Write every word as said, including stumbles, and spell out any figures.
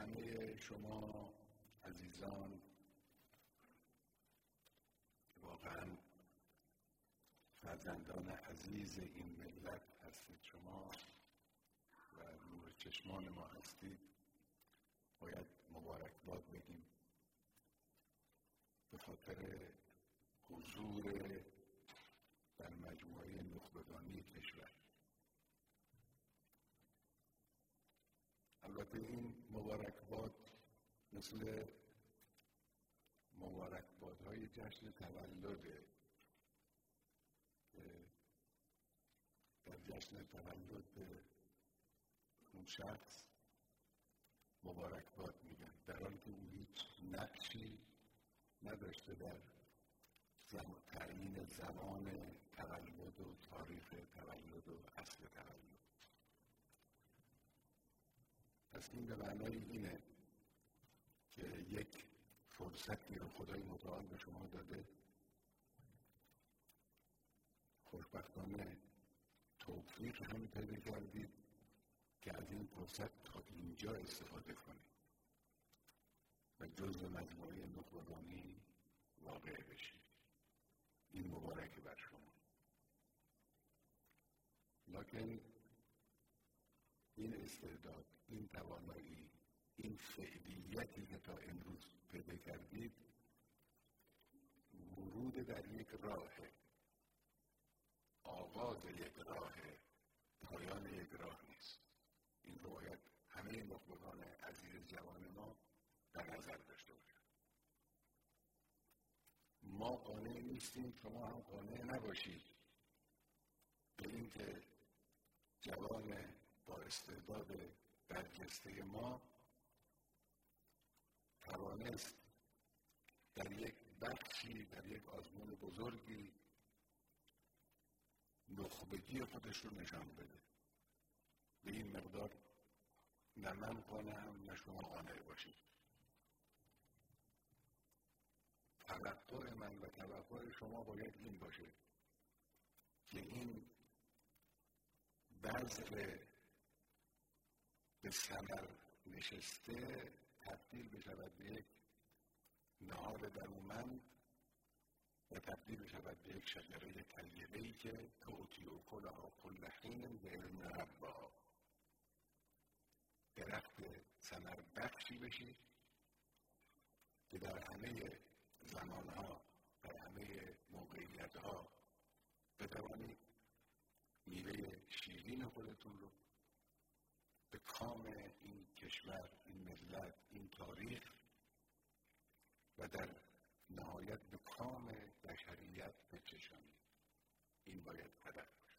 همه شما عزیزان واقعا فرزندان عزیز این ملت هستید شما و نور چشمان ما هستید، باید مبارکباد بگیم به خاطر حضور در مجموعه نخبگانی کشور. البته این مبارکباد مثل مبارکبادهای جشن تولده که در جشن تولد اون شخص مبارکباد میگن، در حالی که او هیچ نقشی نداشته در تعیین زمان تولد و تاریخ تولد و اصل تولد. پس این به معنای اینه که یک فرصتی رو خدای متعال به شما داده، خوشبختانه توفیق هم پیدا کردید که از این فرصت تا اینجا استفاده کنید و جزو مجموعه نخبگانی واقع بشید. این مبارکه بر شما. لکن این استعداد، این توانایی، این فعلیتی که تا امروز پیدا کردید ورود در یک راه، آغاز یک راه، پایان یک راه نیست. این رو باید همه نخبگان عزیز جوان ما در نظر داشته باشند. ما قانع نیستیم، شما هم قانع نباشید به این که جوان با استعداد برجسته ما توانست در یک بخشی، در یک آزمون بزرگی نخبگی خودش رو نشان بده. به این مقدار نه من قانعم نه شما قانع باشید. توقع من و توقع شما باید این باشه که این بذر به ثمر نشسته تبدیل بشود به یک نهال درومند و تبدیل بشود به یک شجره طیبه‌ای که تؤتی اکلها کل حین بإذن ربها، درخت ثمر بخشی بشید که در همه زمانها، در همه موقعیتها بتوانید میوه شیرین خودتون رو به کام این کشور، این ملت، این تاریخ و در نهایت به کام بشریت بچشانید. این باید هدف باشه.